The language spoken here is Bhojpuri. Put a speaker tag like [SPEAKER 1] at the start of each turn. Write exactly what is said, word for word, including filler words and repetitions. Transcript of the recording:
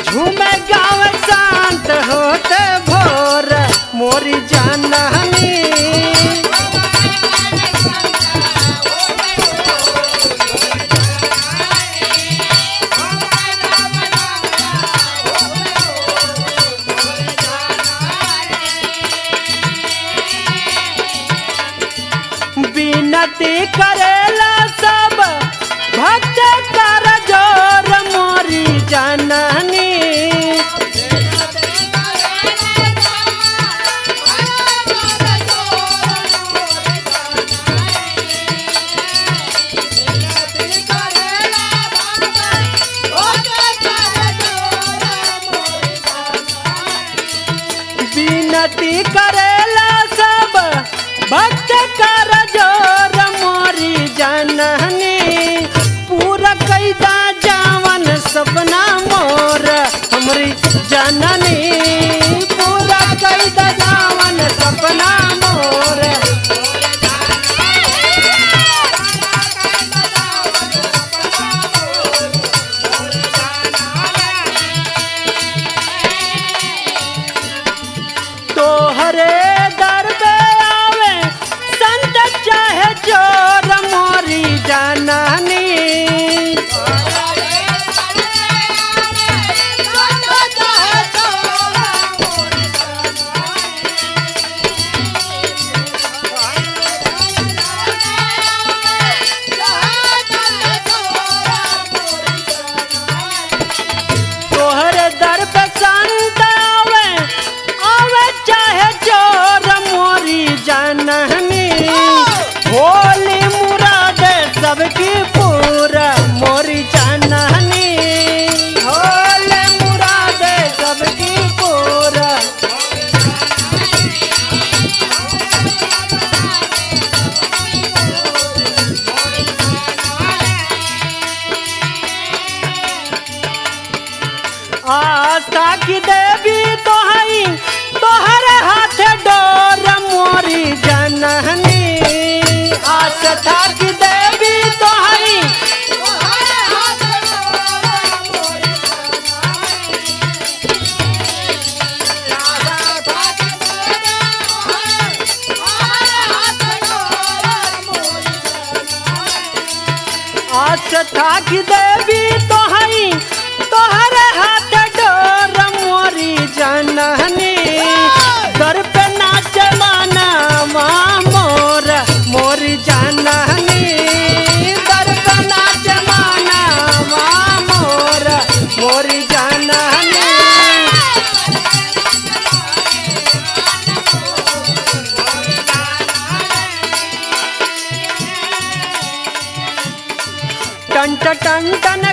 [SPEAKER 1] घूमे गाँव शांत होते भोर मोरी जननी। विनती करेला सब भक्त कर जोर मोरी जननी। विनती करेला सब भक्त कर जोर मोरी जननी। पूरा कैदा जावन सपना मोर हमरी जननी। पूरा कैदा जावन सपना मोर। तोहरे दर पे आवे संत चाहे चोर मोरी जननी। तोहरे दर पे संत आवे आवे चाहे चोर मोरी जननी। होली मुराद सबकी पूरा मोरी जननी। होली मुराद सबकी पूरा। आस्था की देवी तो हई तोहरे हाथ डोर मोरी जननी। आस्था की देवी तो हई आस्था की देवी तो हई तोहरे हाथ डोर मोरी जननी। दर पे नाच माना माँ मोर मोरी जननी। दर पे नाच माना माँ मोर मोरी जननी। टन टन टन